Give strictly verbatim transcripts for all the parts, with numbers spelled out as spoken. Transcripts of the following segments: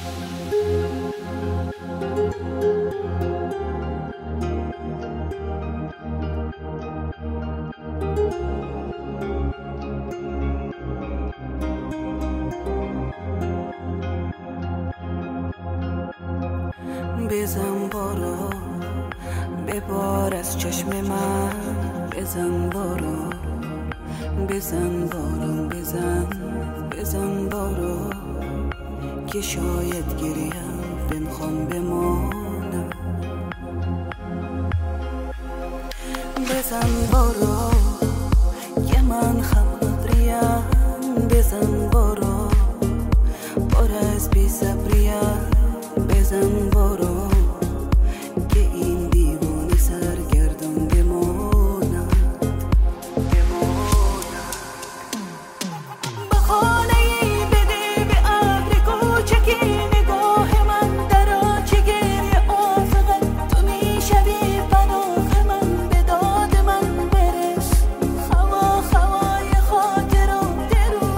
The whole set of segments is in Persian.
بزن بارو ببار از چشم من، بزن بارو بزن بارو بزن بزن بارو که شاید گریم بنخوام بمانم. بزن بارو که من خمریم، بزن بارو بار از بی صبریم، بزن بارو که این دیوانه سرگردان بماند به خانه‌ای بده به ابر کوچکی نگاه من در آچه گریه آفقت تو میشوی پناه من، به داد من برس خوا خوای خاطرات رو.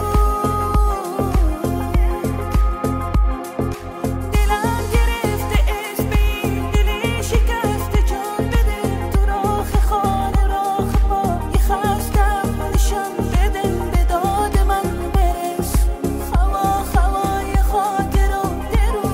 دلم گرفته اسمی دلی شکسته جان بده تو راه خانه راه پای خستم نشان بده، به داد من برس خوا خوای خاطرات رو.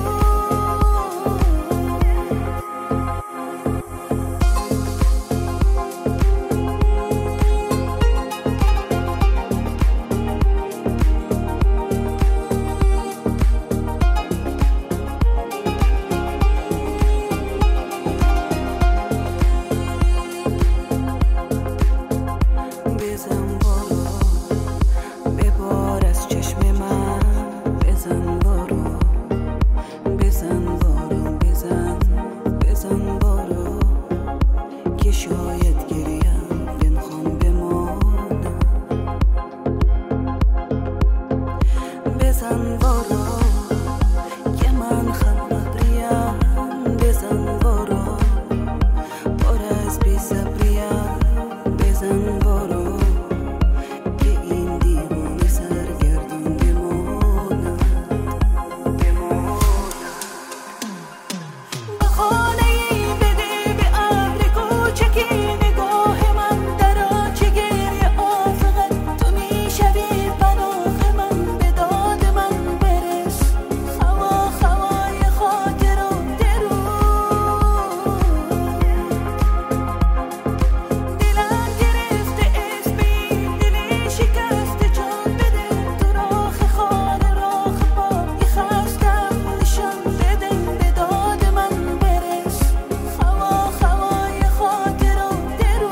بزن بارو ببار از چشم من، بزن بارو بزن بارو بزن بزن بارو که شاید گریم بنخوام بمانم. بزن بارو که من خمریم، بزن بارو بار از بی صبریم، بزن بارو که این دیوانه سرگردان بماند به خانه‌ای بده به ابر کوچکی نگاه من در آچه گریه آفقت تو میشوی پناه من، به داد من برس خوا خوای خاطرات رو. دلم گرفته اسمی دلی شکسته جان بده تو راه خانه راه پای خستم نشان بده، به داد من برس خوا خوای خاطرات رو.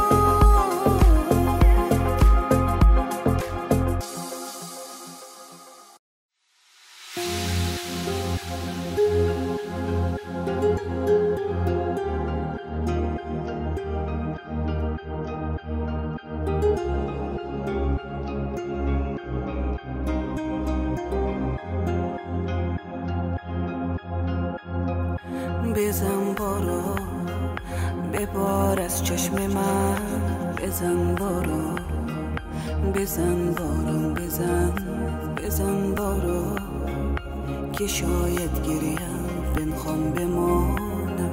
بزن بارو ببار از چشم من، بزن بارو بزن بارو بزن بزن بارو که شاید گریم بنخوام بمانم.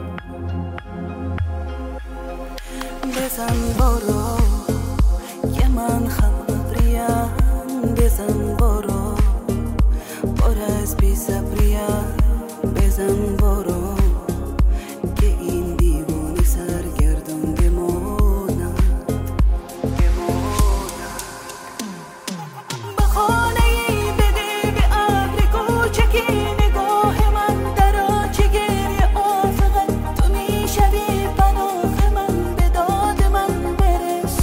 بزن بارو که من خمریم، بزن بارو بار از بی صبریم، بزن بارو که این دیوانه سرگردان بماند به خانه‌ای بده به ابر کوچکی نگاه من در آچه گریه آفقت تو میشوی پناه من، به داد من برس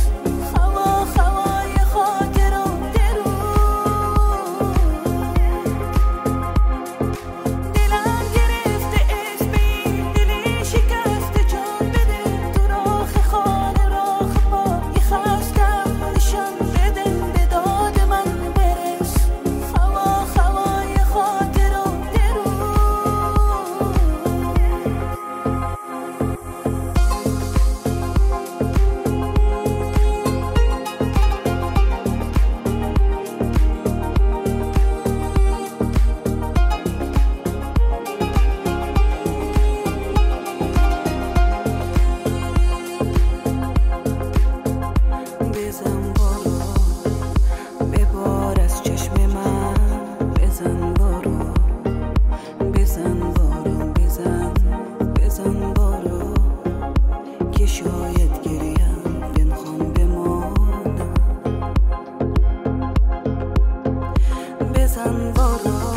بزن بارا